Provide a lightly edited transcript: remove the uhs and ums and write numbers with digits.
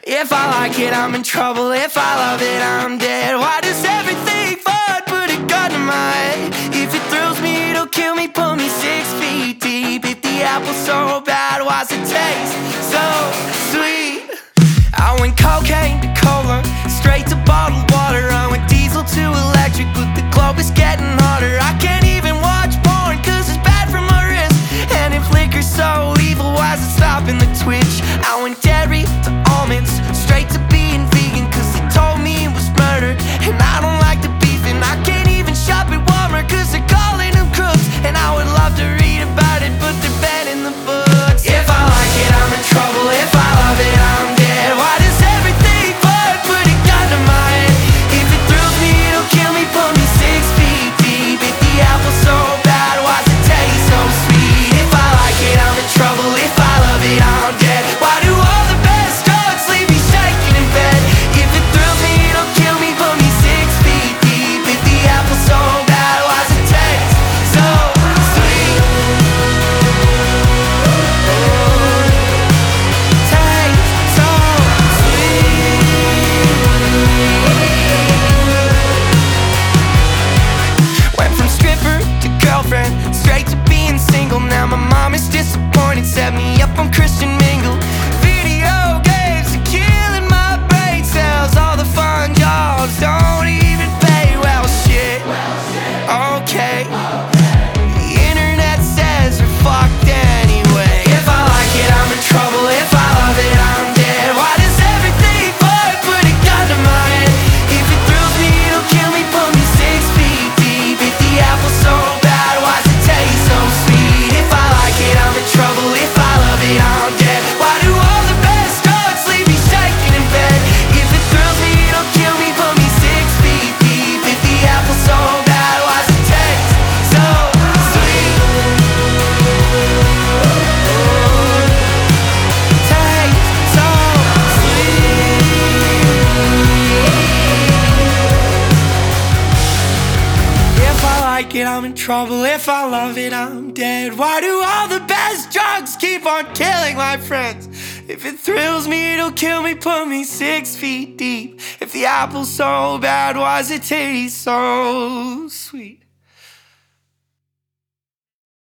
If I like it, I'm in trouble. If I love it, I'm dead. Why does everything fun put a gun to my head? If it thrills me, it'll kill me, put me 6 feet deep. If the apple's so bad, why's it taste so sweet? I went cocaine to cola, straight to bottled water. I went diesel to electric, but the globe is getting hotter. I can't even watch porn, cause it's bad for my wrist. And if liquor's so evil, why's it stopping the twitch? I went dairy to almonds, straight to being vegan, cause they told me it was murder. And I don't like the beef, and I can't even shop at Walmart, cause they're calling them crooks. And I would love to read about it, but they're banned in the books. If I like it, I'm in trouble. If I love it, I'm dead. Why does everything fun put a gun to my head? If it thrills me, it'll kill me, put me 6 feet deep. If the apple's so bad, why's it taste so sweet? If I like it, I'm in trouble. If I love it, I'm dead. Why do all the best drugs leave me shaking in bed? If it thrills me, it'll kill me, put me 6 feet deep. If the apple's so bad, why's it taste so sweet? Taste so sweet. Went from stripper to girlfriend, straight to being single. Now my mom is disappointed, set me up on Christian Mingle. Video games are killing my brain cells. All the fun jobs don't even pay well. Shit, okay. The internet says we're fucked anyway. If I like it, I'm in trouble. If I love it, I'm dead. Why does everything fun put a gun to my head? If it thrills me, it'll kill me, put me 6 feet deep. If the apple's so bad, why's it taste so sweet? If I like it, I'm in trouble. If I love it, I'm dead. Why do all the best drugs leave me shaking in bed? If it thrills me, it'll kill me, put me 6 feet deep. If the apple's so bad, why's it taste so sweet? Taste so sweet. If I like it, I'm in trouble. If I love it, I'm dead. Why do all the best drugs keep on killing my friends? If it thrills me, it'll kill me, put me 6 feet deep. If the apple's so bad, why's it taste so sweet?